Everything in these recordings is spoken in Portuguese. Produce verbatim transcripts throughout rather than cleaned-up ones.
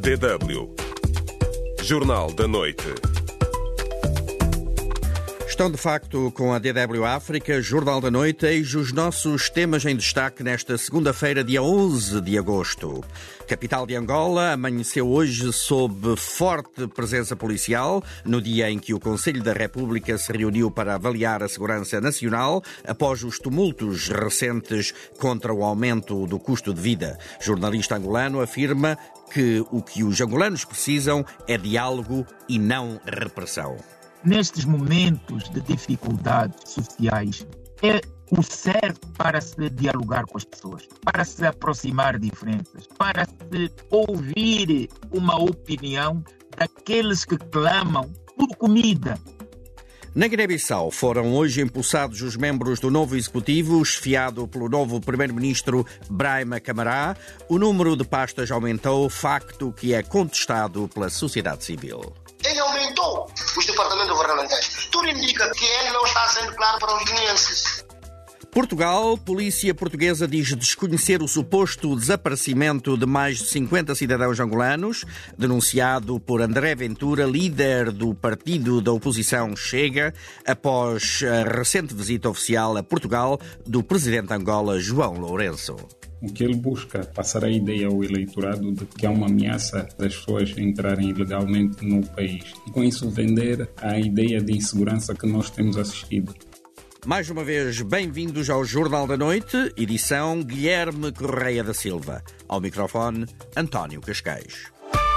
D W. Jornal da Noite. Estão de facto com a D W África, Jornal da Noite, eis os nossos temas em destaque nesta segunda-feira, dia onze de agosto. Capital de Angola amanheceu hoje sob forte presença policial, no dia em que o Conselho da República se reuniu para avaliar a segurança nacional após os tumultos recentes contra o aumento do custo de vida. Jornalista angolano afirma que o que os angolanos precisam é diálogo e não repressão. Nestes momentos de dificuldades sociais, é o certo para se dialogar com as pessoas, para se aproximar de diferenças, para se ouvir uma opinião daqueles que clamam por comida. Na Guiné-Bissau foram hoje impulsados os membros do novo executivo, esfiado pelo novo primeiro-ministro Brahima Camará. O número de pastas aumentou, facto que é contestado pela sociedade civil. Ele aumentou os departamentos governamentais. Tudo indica que ele não está sendo claro para os guineenses. Portugal, polícia portuguesa diz desconhecer o suposto desaparecimento de mais de cinquenta cidadãos angolanos, denunciado por André Ventura, líder do partido da oposição Chega, após a recente visita oficial a Portugal do presidente de Angola, João Lourenço. O que ele busca passar a ideia ao eleitorado de que há uma ameaça das pessoas entrarem ilegalmente no país e com isso vender a ideia de insegurança que nós temos assistido. Mais uma vez, bem-vindos ao Jornal da Noite, edição Guilherme Correia da Silva. Ao microfone, António Cascais.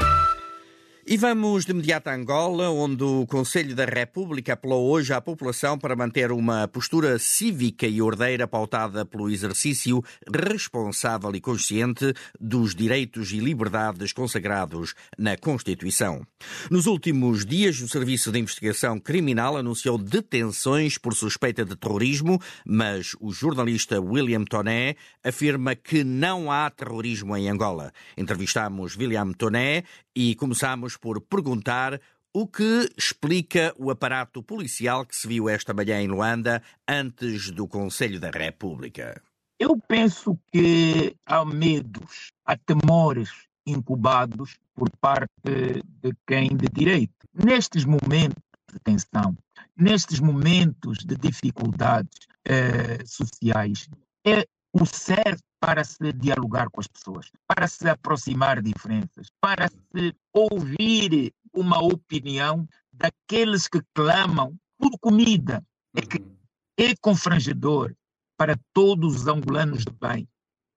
E vamos de imediato a Angola, onde o Conselho da República apelou hoje à população para manter uma postura cívica e ordeira pautada pelo exercício responsável e consciente dos direitos e liberdades consagrados na Constituição. Nos últimos dias, o Serviço de Investigação Criminal anunciou detenções por suspeita de terrorismo, mas o jornalista William Toné afirma que não há terrorismo em Angola. Entrevistámos William Toné e começámos por perguntar o que explica o aparato policial que se viu esta manhã em Luanda antes do Conselho da República. Eu penso que há medos, há temores incubados por parte de quem de direito. Nestes momentos de tensão, nestes momentos de dificuldades eh, sociais, é o certo para se dialogar com as pessoas, para se aproximar de diferenças, para se ouvir uma opinião daqueles que clamam por comida. É que é confrangedor para todos os angolanos de bem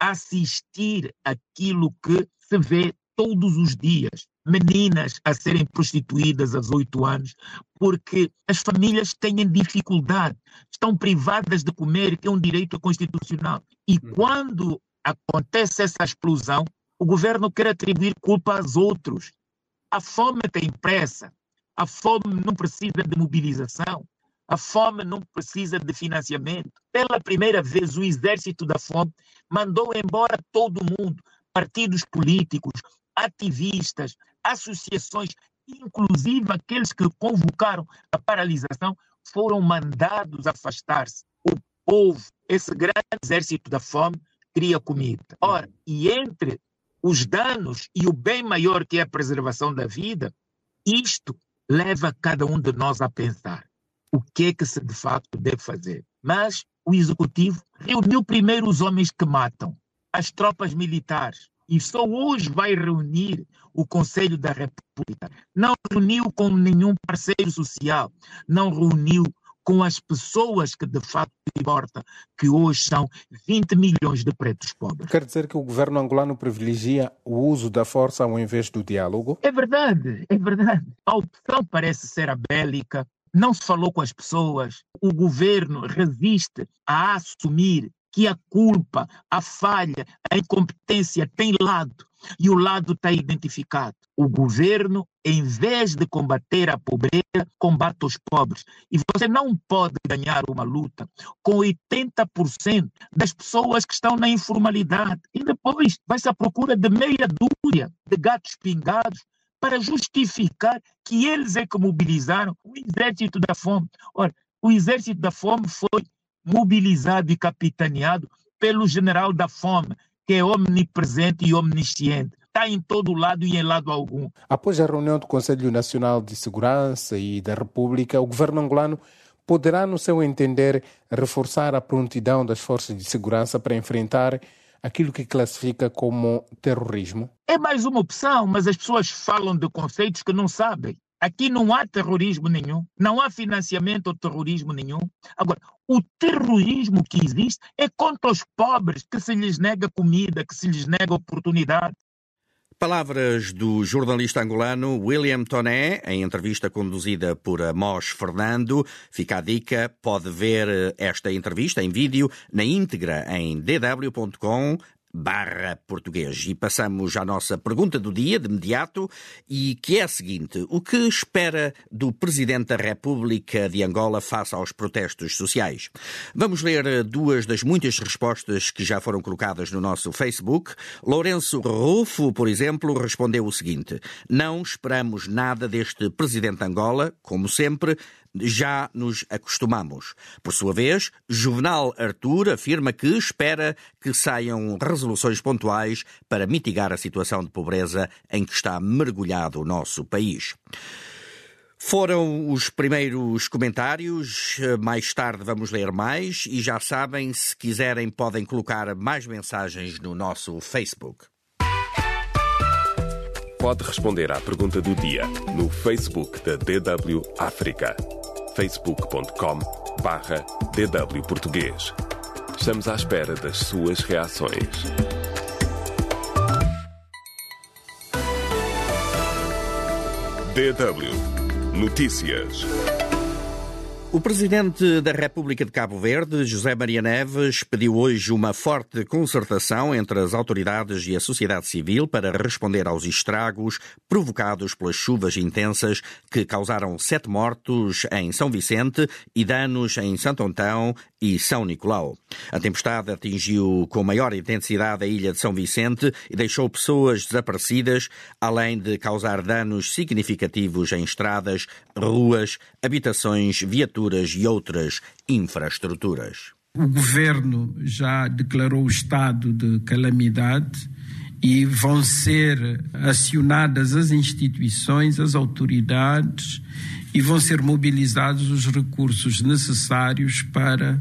assistir aquilo que se vê todos os dias. Meninas a serem prostituídas aos oito anos porque as famílias têm dificuldade, estão privadas de comer, que é um direito constitucional. E quando acontece essa explosão, o governo quer atribuir culpa aos outros. A fome tem pressa, a fome não precisa de mobilização, a fome não precisa de financiamento. Pela primeira vez, o exército da fome mandou embora todo mundo, partidos políticos, ativistas, associações, inclusive aqueles que convocaram a paralisação, foram mandados afastar-se. O povo, esse grande exército da fome, queria comida. Ora, e entre os danos e o bem maior que é a preservação da vida, isto leva cada um de nós a pensar o que é que se de facto deve fazer. Mas o executivo reuniu primeiro os homens que matam, as tropas militares, e só hoje vai reunir o Conselho da República. Não reuniu com nenhum parceiro social, não reuniu com as pessoas que de facto importa, que hoje são vinte milhões de pretos pobres. Quer dizer que o governo angolano privilegia o uso da força ao invés do diálogo? É verdade, é verdade. A opção parece ser a bélica, não se falou com as pessoas, o governo resiste a assumir que a culpa, a falha, a incompetência tem lado e o lado está identificado. O governo, em vez de combater a pobreza, combate os pobres. E você não pode ganhar uma luta com oitenta por cento das pessoas que estão na informalidade. E depois vai-se à procura de meia dúzia de gatos pingados para justificar que eles é que mobilizaram o exército da fome. Ora, o exército da fome foi mobilizado e capitaneado pelo general da fome, que é omnipresente e omnisciente. Está está em todo lado e em lado algum. Após a reunião do Conselho Nacional de Segurança e da República, o governo angolano poderá, no seu entender, reforçar a prontidão das forças de segurança para enfrentar aquilo que classifica como terrorismo? É mais uma opção, mas as pessoas falam de conceitos que não sabem. Aqui não há terrorismo nenhum, não há financiamento ao terrorismo nenhum. Agora, o terrorismo que existe é contra os pobres, que se lhes nega comida, que se lhes nega oportunidade. Palavras do jornalista angolano William Toné, em entrevista conduzida por Amós Fernando. Fica a dica, pode ver esta entrevista em vídeo na íntegra em d w ponto com barra português. E passamos à nossa pergunta do dia, de imediato, e que é a seguinte: o que espera do Presidente da República de Angola face aos protestos sociais? Vamos ler duas das muitas respostas que já foram colocadas no nosso Facebook. Lourenço Rufo, por exemplo, respondeu o seguinte: não esperamos nada deste Presidente de Angola, como sempre, já nos acostumamos. Por sua vez, Juvenal Artur afirma que espera que saiam resoluções pontuais para mitigar a situação de pobreza em que está mergulhado o nosso país. Foram os primeiros comentários, mais tarde vamos ler mais e já sabem, se quiserem podem colocar mais mensagens no nosso Facebook. Pode responder à pergunta do dia no Facebook da D W África. facebook ponto com barra D W Português. Estamos à espera das suas reações. D W Notícias. O Presidente da República de Cabo Verde, José Maria Neves, pediu hoje uma forte concertação entre as autoridades e a sociedade civil para responder aos estragos provocados pelas chuvas intensas que causaram sete mortos em São Vicente e danos em Santo Antão e São Nicolau. A tempestade atingiu com maior intensidade a ilha de São Vicente e deixou pessoas desaparecidas, além de causar danos significativos em estradas, ruas, habitações, viaturas e outras infraestruturas. O governo já declarou o estado de calamidade e vão ser acionadas as instituições, as autoridades e vão ser mobilizados os recursos necessários para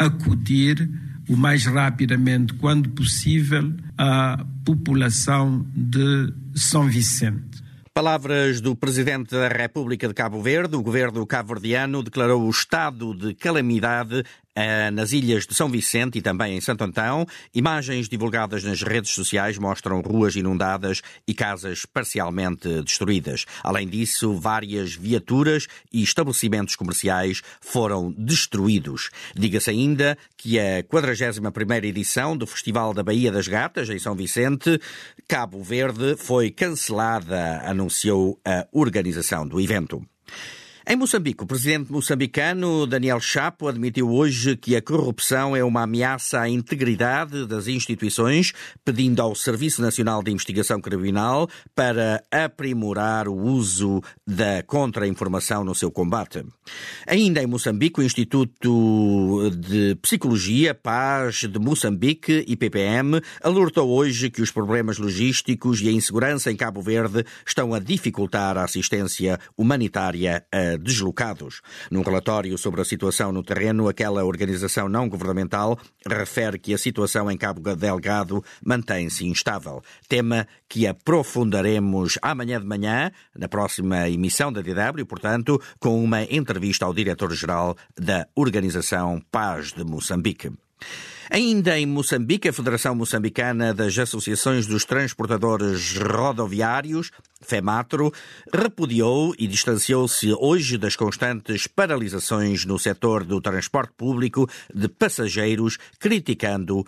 acudir o mais rapidamente, quando possível, à população de São Vicente. Palavras do Presidente da República de Cabo Verde. O governo cabo-verdiano declarou o estado de calamidade eh, nas ilhas de São Vicente e também em Santo Antão. Imagens divulgadas nas redes sociais mostram ruas inundadas e casas parcialmente destruídas. Além disso, várias viaturas e estabelecimentos comerciais foram destruídos. Diga-se ainda que a quadragésima primeira edição do Festival da Baía das Gatas, em São Vicente, Cabo Verde, foi cancelada, anunciou a organização do evento. Em Moçambique, o presidente moçambicano Daniel Chapo admitiu hoje que a corrupção é uma ameaça à integridade das instituições, pedindo ao Serviço Nacional de Investigação Criminal para aprimorar o uso da contra-informação no seu combate. Ainda em Moçambique, o Instituto de Psicologia, Paz de Moçambique, I P P M, alertou hoje que os problemas logísticos e a insegurança em Cabo Verde estão a dificultar a assistência humanitária a deslocados. Num relatório sobre a situação no terreno, aquela organização não governamental refere que a situação em Cabo Delgado mantém-se instável. Tema que aprofundaremos amanhã de manhã, na próxima emissão da D W, portanto, com uma entrevista ao diretor-geral da Organização Paz de Moçambique. Ainda em Moçambique, a Federação Moçambicana das Associações dos Transportadores Rodoviários, FEMATRO, repudiou e distanciou-se hoje das constantes paralisações no setor do transporte público de passageiros, criticando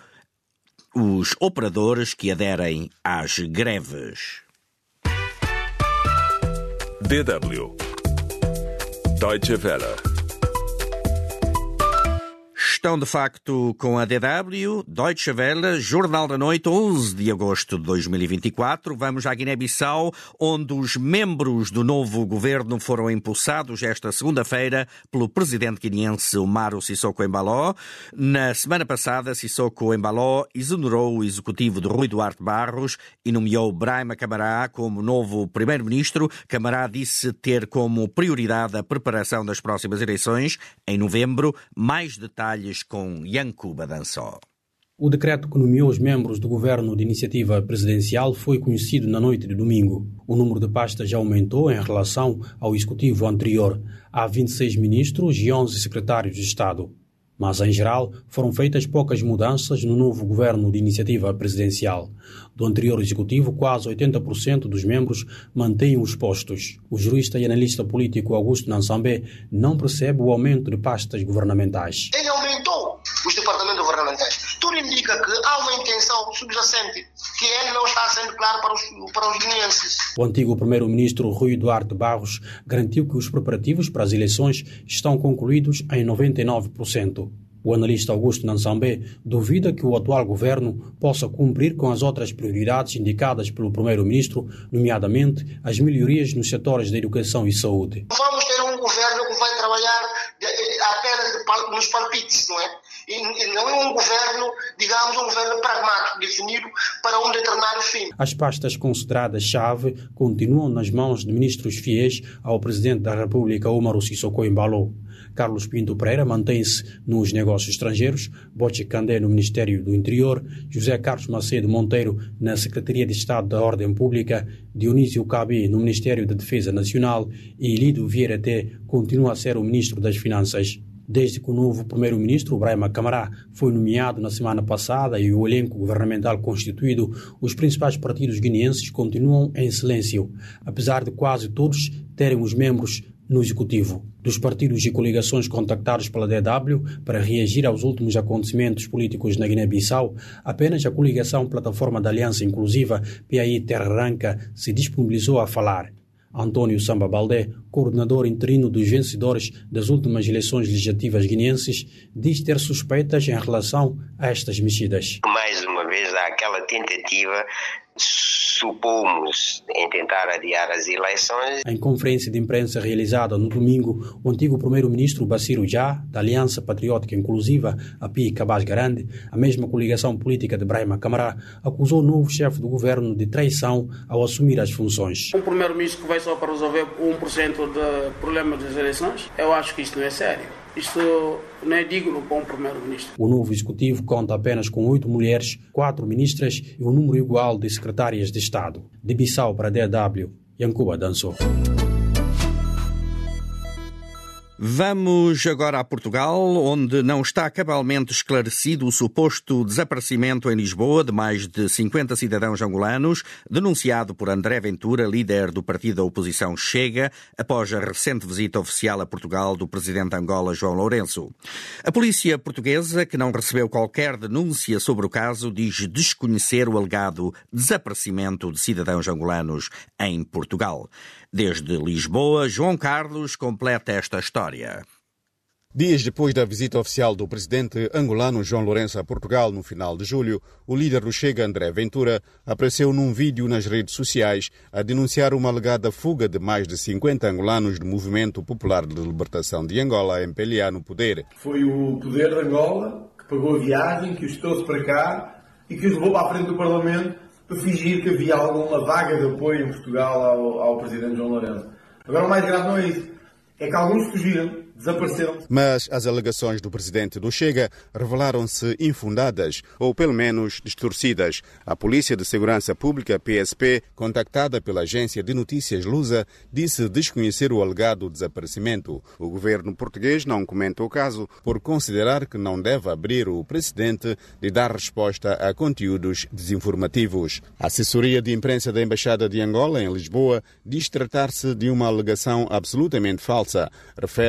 os operadores que aderem às greves. D W Deutsche Welle. estão de facto com a D W, Deutsche Welle, Jornal da Noite, onze de agosto de dois mil e vinte e quatro. Vamos à Guiné-Bissau, onde os membros do novo governo foram impulsados esta segunda-feira pelo presidente guineense Umaro Sissoko Embaló. Na semana passada, Sissoko Embaló exonerou o executivo de Rui Duarte Barros e nomeou Brahima Camará como novo primeiro-ministro. Camará disse ter como prioridade a preparação das próximas eleições em novembro. Mais detalhes com Yankuba Dançó. O decreto que nomeou os membros do governo de iniciativa presidencial foi conhecido na noite de domingo. O número de pastas já aumentou em relação ao executivo anterior. Há vinte e seis ministros e onze secretários de Estado. Mas, em geral, foram feitas poucas mudanças no novo governo de iniciativa presidencial. Do anterior executivo, quase oitenta por cento dos membros mantêm os postos. O jurista e analista político Augusto Nansambé não percebe o aumento de pastas governamentais. Ele aumentou os departamentos governamentais. Tudo indica que há uma intenção subjacente, que ele não está sendo claro para os, para os guineenses. O antigo primeiro-ministro Rui Duarte Barros garantiu que os preparativos para as eleições estão concluídos em noventa e nove por cento. O analista Augusto Nansambé duvida que o atual governo possa cumprir com as outras prioridades indicadas pelo primeiro-ministro, nomeadamente as melhorias nos setores da educação e saúde. Vamos ter um governo que vai trabalhar apenas de pal- nos palpites, não é? E, e não é um governo, digamos, um governo pragmático, definido para um determinado fim. As pastas consideradas chave continuam nas mãos de ministros fiéis ao presidente da República, Umaro Sissoko Embaló. Carlos Pinto Pereira mantém-se nos negócios estrangeiros, Boche Candé no Ministério do Interior, José Carlos Macedo Monteiro na Secretaria de Estado da Ordem Pública, Dionísio Cabi no Ministério da Defesa Nacional e Lido Vieira Té continua a ser o Ministro das Finanças. Desde que o novo primeiro-ministro, Brahima Camará, foi nomeado na semana passada e o elenco governamental constituído, os principais partidos guineenses continuam em silêncio, apesar de quase todos terem os membros no executivo. Dos partidos e coligações contactados pela D W para reagir aos últimos acontecimentos políticos na Guiné-Bissau, apenas a coligação Plataforma da Aliança Inclusiva, P A I Terra Ranca, se disponibilizou a falar. António Samba Baldé, coordenador interino dos vencedores das últimas eleições legislativas guineenses, diz ter suspeitas em relação a estas mexidas. Mais uma vez há aquela tentativa, supomos, em tentar adiar as eleições. Em conferência de imprensa realizada no domingo, o antigo primeiro-ministro Bassirou Já, da Aliança Patriótica Inclusiva, a P I Cabas Grande, a mesma coligação política de Brahima Camará, acusou o novo chefe do governo de traição ao assumir as funções. Um primeiro-ministro que vai só para resolver um por cento do problema das eleições, eu acho que isto não é sério. Isto não é digno para um primeiro-ministro. O novo executivo conta apenas com oito mulheres, quatro ministras e um número igual de secretárias de Estado. De Bissau para a D W, Yankuba Dançó. Vamos agora a Portugal, onde não está cabalmente esclarecido o suposto desaparecimento em Lisboa de mais de cinquenta cidadãos angolanos, denunciado por André Ventura, líder do partido da oposição Chega, após a recente visita oficial a Portugal do presidente de Angola, João Lourenço. A polícia portuguesa, que não recebeu qualquer denúncia sobre o caso, diz desconhecer o alegado desaparecimento de cidadãos angolanos em Portugal. Desde Lisboa, João Carlos completa esta história. Dias depois da visita oficial do presidente angolano João Lourenço a Portugal no final de julho, o líder do Chega, André Ventura, apareceu num vídeo nas redes sociais a denunciar uma alegada fuga de mais de cinquenta angolanos do Movimento Popular de Libertação de Angola, M P L A, no poder. Foi o poder de Angola que pagou a viagem, que os trouxe para cá e que os levou para a frente do Parlamento para fingir que havia alguma vaga de apoio em Portugal ao, ao presidente João Lourenço. Agora o mais grave não é isso, é que alguns fugiram, desapareceram. Mas as alegações do presidente do Chega revelaram-se infundadas, ou pelo menos distorcidas. A Polícia de Segurança Pública, P S P, contactada pela agência de notícias Lusa, disse desconhecer o alegado desaparecimento. O governo português não comenta o caso por considerar que não deve abrir o precedente de dar resposta a conteúdos desinformativos. A assessoria de imprensa da Embaixada de Angola, em Lisboa, diz tratar-se de uma alegação absolutamente falsa. Refere a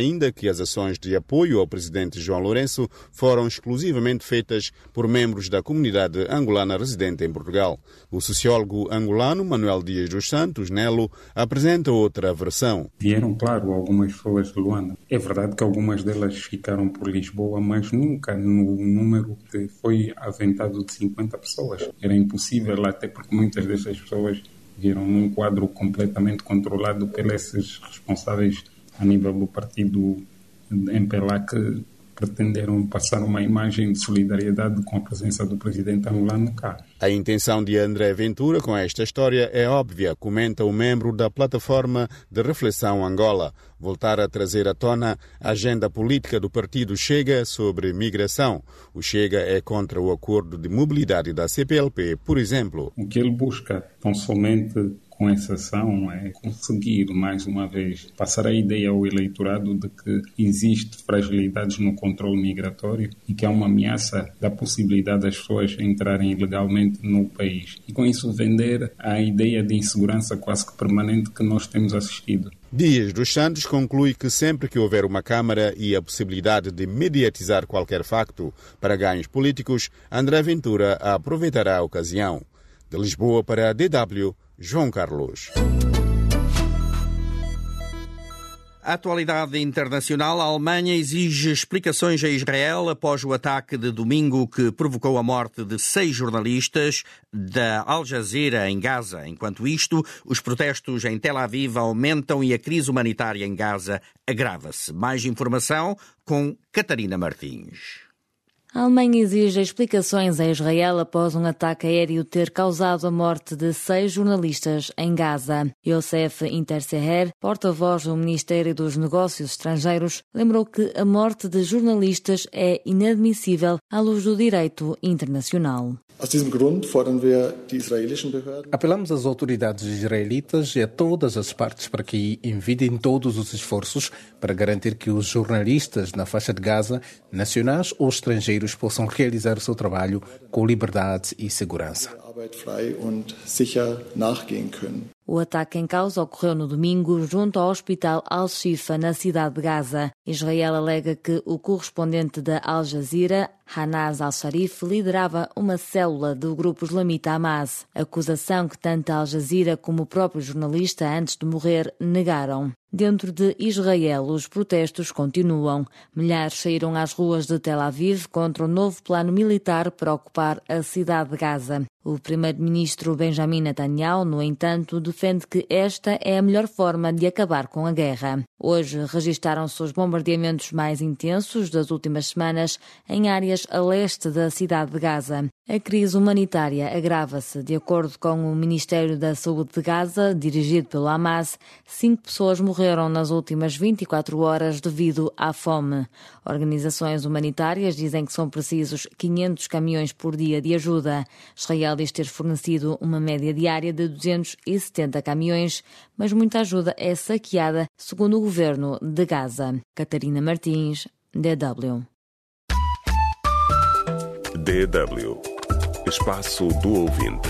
ainda que as ações de apoio ao presidente João Lourenço foram exclusivamente feitas por membros da comunidade angolana residente em Portugal. O sociólogo angolano Manuel Dias dos Santos, Nelo, apresenta outra versão. Vieram, claro, algumas pessoas de Luanda. É verdade que algumas delas ficaram por Lisboa, mas nunca no número que foi aventado de cinquenta pessoas. Era impossível, até porque muitas dessas pessoas viram num quadro completamente controlado pelos responsáveis a nível do partido M P L A, que pretenderam passar uma imagem de solidariedade com a presença do presidente angolano cá. A intenção de André Ventura com esta história é óbvia, comenta o membro da Plataforma de Reflexão Angola. Voltar a trazer à tona a agenda política do partido Chega sobre migração. O Chega é contra o acordo de mobilidade da C P L P, por exemplo. O que ele busca, tão somente com essa ação, é conseguir, mais uma vez, passar a ideia ao eleitorado de que existe fragilidades no controle migratório e que há uma ameaça da possibilidade das pessoas entrarem ilegalmente no país. E com isso vender a ideia de insegurança quase que permanente que nós temos assistido. Dias dos Santos conclui que sempre que houver uma Câmara e a possibilidade de mediatizar qualquer facto para ganhos políticos, André Ventura aproveitará a ocasião. De Lisboa para a D W, João Carlos. A atualidade internacional. A Alemanha exige explicações a Israel após o ataque de domingo que provocou a morte de seis jornalistas da Al Jazeera em Gaza. Enquanto isto, os protestos em Tel Aviv aumentam e a crise humanitária em Gaza agrava-se. Mais informação com Catarina Martins. A Alemanha exige explicações a Israel após um ataque aéreo ter causado a morte de seis jornalistas em Gaza. Youssef Interseher, porta-voz do Ministério dos Negócios Estrangeiros, lembrou que a morte de jornalistas é inadmissível à luz do direito internacional. Apelamos às autoridades israelitas e a todas as partes para que envidem todos os esforços para garantir que os jornalistas na faixa de Gaza, nacionais ou estrangeiros, possam realizar o seu trabalho com liberdade e segurança. O ataque em causa ocorreu no domingo junto ao Hospital Al-Shifa, na cidade de Gaza. Israel alega que o correspondente da Al Jazeera, Hanaz Al-Sharif, liderava uma célula do grupo islamita Hamas. Acusação que tanto a Al Jazeera como o próprio jornalista, antes de morrer, negaram. Dentro de Israel, os protestos continuam. Milhares saíram às ruas de Tel Aviv contra o novo plano militar para ocupar a cidade de Gaza. O primeiro-ministro Benjamin Netanyahu, no entanto, defende que esta é a melhor forma de acabar com a guerra. Hoje registaram-se os bombardeamentos mais intensos das últimas semanas em áreas a leste da cidade de Gaza. A crise humanitária agrava-se. De acordo com o Ministério da Saúde de Gaza, dirigido pelo Hamas, cinco pessoas morreram nas últimas vinte e quatro horas devido à fome. Organizações humanitárias dizem que são precisos quinhentos caminhões por dia de ajuda. Israel diz ter fornecido uma média diária de duzentos e setenta caminhões, mas muita ajuda é saqueada, segundo o governo de Gaza. Catarina Martins, D W. D W. Espaço do Ouvinte.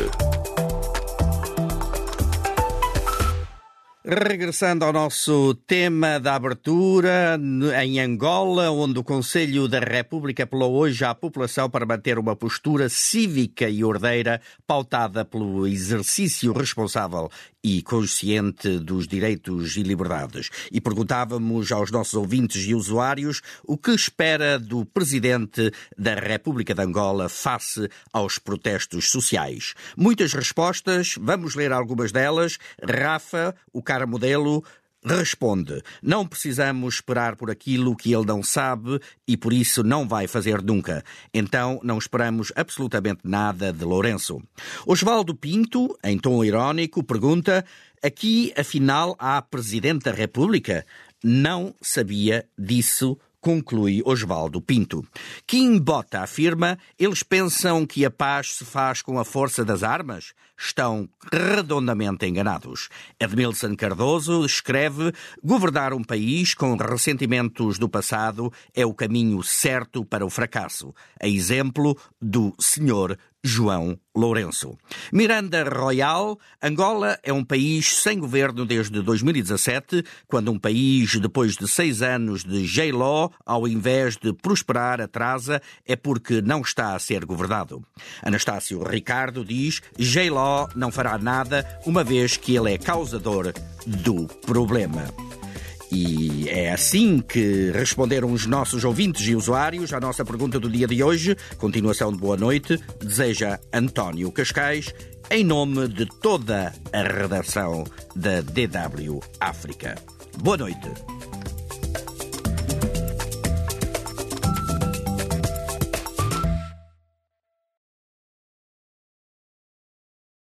Regressando ao nosso tema da abertura, em Angola, onde o Conselho da República apelou hoje à população para manter uma postura cívica e ordeira, pautada pelo exercício responsável e consciente dos direitos e liberdades. E perguntávamos aos nossos ouvintes e usuários o que espera do Presidente da República de Angola face aos protestos sociais. Muitas respostas, vamos ler algumas delas. Rafa, o cara modelo, responde: não precisamos esperar por aquilo que ele não sabe e por isso não vai fazer nunca. Então não esperamos absolutamente nada de Lourenço. Osvaldo Pinto, em tom irónico, pergunta: aqui afinal há Presidente da República? Não sabia disso, conclui Osvaldo Pinto. Kim Bota afirma: eles pensam que a paz se faz com a força das armas? Estão redondamente enganados. Edmilson Cardoso escreve: governar um país com ressentimentos do passado é o caminho certo para o fracasso. A exemplo do senhor João Lourenço. Miranda Royal, Angola é um país sem governo desde dois mil e dezassete, quando um país, depois de seis anos de J-Law, ao invés de prosperar, atrasa, é porque não está a ser governado. Anastácio Ricardo diz: J-Law não fará nada, uma vez que ele é causador do problema. E é assim que responderam os nossos ouvintes e usuários à nossa pergunta do dia de hoje. Continuação de boa noite, deseja António Cascais, em nome de toda a redação da D W África. Boa noite.